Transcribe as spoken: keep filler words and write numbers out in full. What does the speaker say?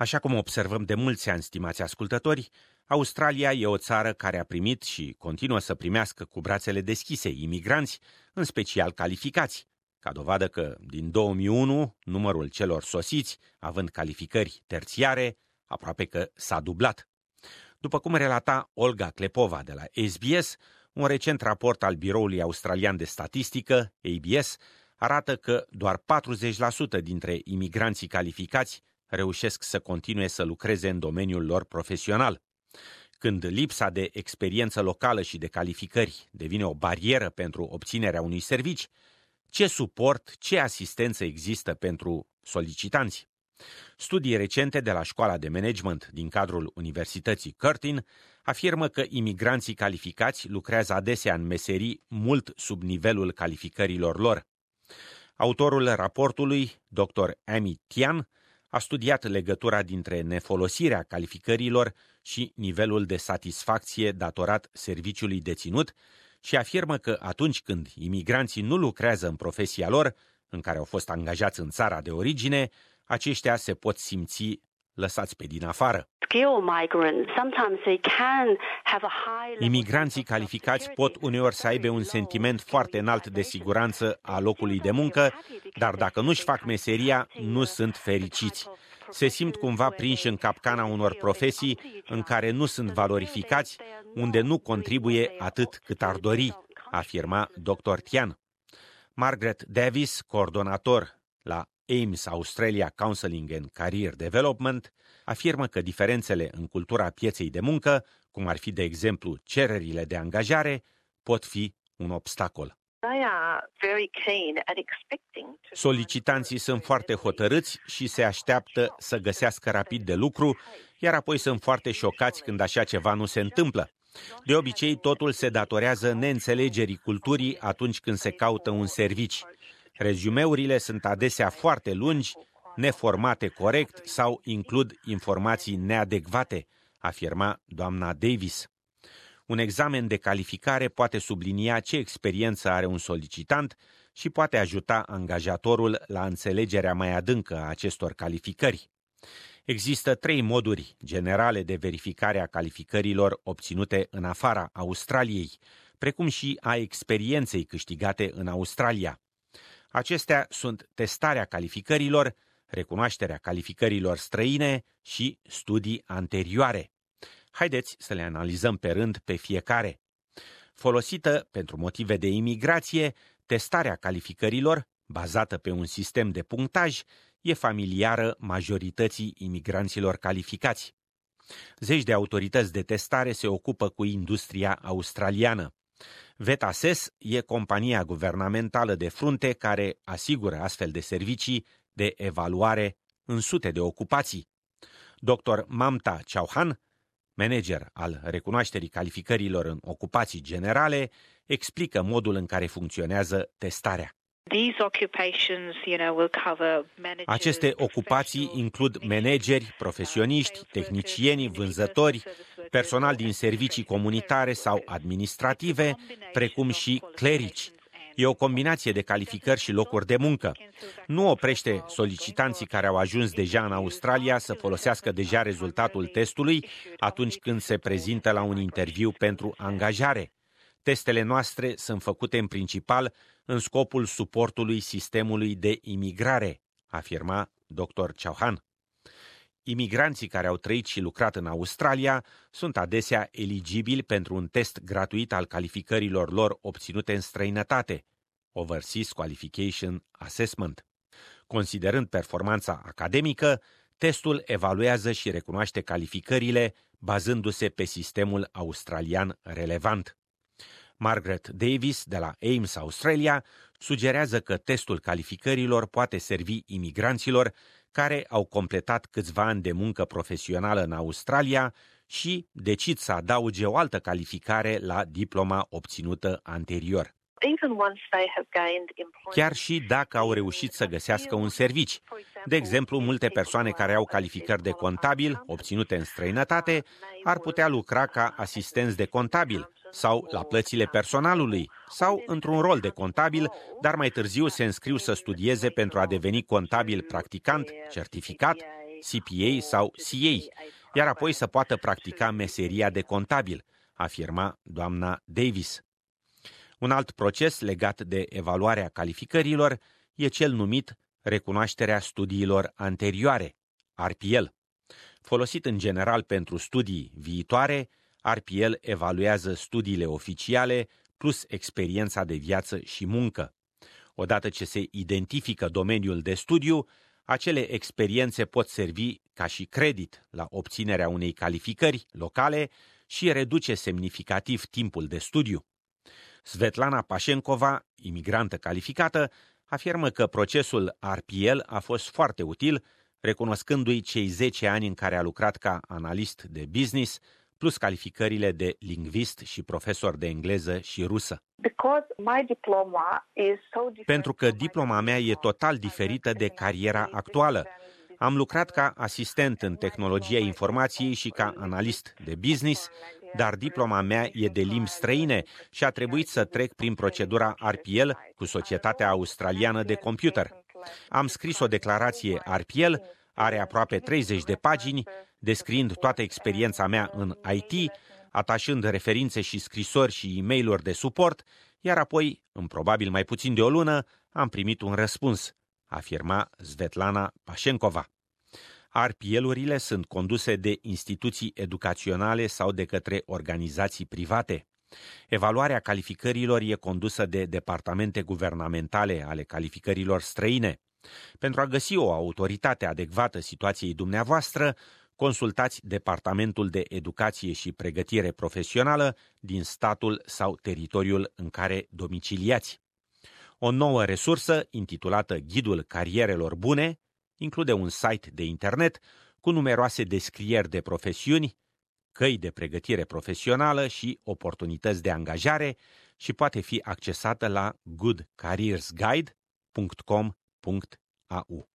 Așa cum observăm de mulți ani, stimați ascultători, Australia e o țară care a primit și continuă să primească cu brațele deschise imigranți, în special calificați, ca dovadă că, din două mii unu, numărul celor sosiți, având calificări terțiare, aproape că s-a dublat. După cum relata Olga Klepova de la S B S, un recent raport al Biroului Australian de Statistică, A B S, arată că doar patruzeci la sută dintre imigranții calificați reușesc să continue să lucreze în domeniul lor profesional. Când lipsa de experiență locală și de calificări devine o barieră pentru obținerea unui serviciu, ce suport, ce asistență există pentru solicitanți? Studii recente de la Școala de Management din cadrul Universității Curtin afirmă că imigranții calificați lucrează adesea în meserii mult sub nivelul calificărilor lor. Autorul raportului, doctor Amy Tian, a studiat legătura dintre nefolosirea calificărilor și nivelul de satisfacție datorat serviciului deținut și afirmă că atunci când imigranții nu lucrează în profesia lor, în care au fost angajați în țara de origine, aceștia se pot simți lăsați pe din afară. Imigranții calificați pot uneori să aibă un sentiment foarte înalt de siguranță a locului de muncă, dar dacă nu-și fac meseria, nu sunt fericiți. Se simt cumva prinși în capcana unor profesii în care nu sunt valorificați, unde nu contribuie atât cât ar dori, afirma doctor Tian. Margaret Davis, coordonator la A I M S Australia Counseling and Career Development, afirmă că diferențele în cultura pieței de muncă, cum ar fi de exemplu cererile de angajare, pot fi un obstacol. Solicitanții sunt foarte hotărâți și se așteaptă să găsească rapid de lucru, iar apoi sunt foarte șocați când așa ceva nu se întâmplă. De obicei, totul se datorează neînțelegerii culturii atunci când se caută un serviciu. Rezumeurile sunt adesea foarte lungi, neformate corect sau includ informații neadecvate, afirma doamna Davis. Un examen de calificare poate sublinia ce experiență are un solicitant și poate ajuta angajatorul la înțelegerea mai adâncă a acestor calificări. Există trei moduri generale de verificare a calificărilor obținute în afara Australiei, precum și a experienței câștigate în Australia. Acestea sunt testarea calificărilor, recunoașterea calificărilor străine și studii anterioare. Haideți să le analizăm pe rând pe fiecare. Folosită pentru motive de imigrație, testarea calificărilor, bazată pe un sistem de punctaj, e familiară majorității imigranților calificați. Zeci de autorități de testare se ocupă cu industria australiană. VetAssess e compania guvernamentală de frunte care asigură astfel de servicii de evaluare în sute de ocupații. doctor Mamta Chauhan, manager al recunoașterii calificărilor în ocupații generale, explică modul în care funcționează testarea. Aceste ocupații includ manageri, profesioniști, tehnicieni, vânzători, personal din servicii comunitare sau administrative, precum și clerici. E o combinație de calificări și locuri de muncă. Nu oprește solicitanții care au ajuns deja în Australia să folosească deja rezultatul testului atunci când se prezintă la un interviu pentru angajare. Testele noastre sunt făcute în principal în scopul suportului sistemului de imigrare, afirma doctor Chauhan. Imigranții care au trăit și lucrat în Australia sunt adesea eligibili pentru un test gratuit al calificărilor lor obținute în străinătate, Overseas Qualification Assessment. Considerând performanța academică, testul evaluează și recunoaște calificările bazându-se pe sistemul australian relevant. Margaret Davis de la A I M S Australia sugerează că testul calificărilor poate servi imigranților care au completat câțiva ani de muncă profesională în Australia și decid să adauge o altă calificare la diploma obținută anterior. Chiar și dacă au reușit să găsească un serviciu. De exemplu, multe persoane care au calificări de contabil obținute în străinătate ar putea lucra ca asistenți de contabil sau la plățile personalului sau într-un rol de contabil, dar mai târziu se înscriu să studieze pentru a deveni contabil practicant, certificat C P A sau C A, iar apoi să poată practica meseria de contabil, afirma doamna Davis. Un alt proces legat de evaluarea calificărilor e cel numit recunoașterea studiilor anterioare, R P L. Folosit în general pentru studii viitoare, R P L evaluează studiile oficiale plus experiența de viață și muncă. Odată ce se identifică domeniul de studiu, acele experiențe pot servi ca și credit la obținerea unei calificări locale și reduce semnificativ timpul de studiu. Svetlana Pașencova, imigrantă calificată, afirmă că procesul R P L a fost foarte util, recunoscându-i cei zece ani în care a lucrat ca analist de business, plus calificările de lingvist și profesor de engleză și rusă. Pentru că diploma mea e total diferită de cariera actuală. Am lucrat ca asistent în tehnologia informației și ca analist de business, dar diploma mea e de limbi străine și a trebuit să trec prin procedura R P L cu Societatea Australiană de Computer. Am scris o declarație R P L, are aproape treizeci de pagini, descriind toată experiența mea în I T, atașând referințe și scrisori și e-mail-uri de suport, iar apoi, în probabil mai puțin de o lună, am primit un răspuns, afirma Svetlana Pașencova. R P L-urile sunt conduse de instituții educaționale sau de către organizații private. Evaluarea calificărilor e condusă de departamente guvernamentale ale calificărilor străine. Pentru a găsi o autoritate adecvată situației dumneavoastră, consultați Departamentul de Educație și Pregătire Profesională din statul sau teritoriul în care domiciliați. O nouă resursă, intitulată Ghidul Carierelor Bune, include un site de internet cu numeroase descrieri de profesiuni, căi de pregătire profesională și oportunități de angajare și poate fi accesată la good careers guide punct com punct a u.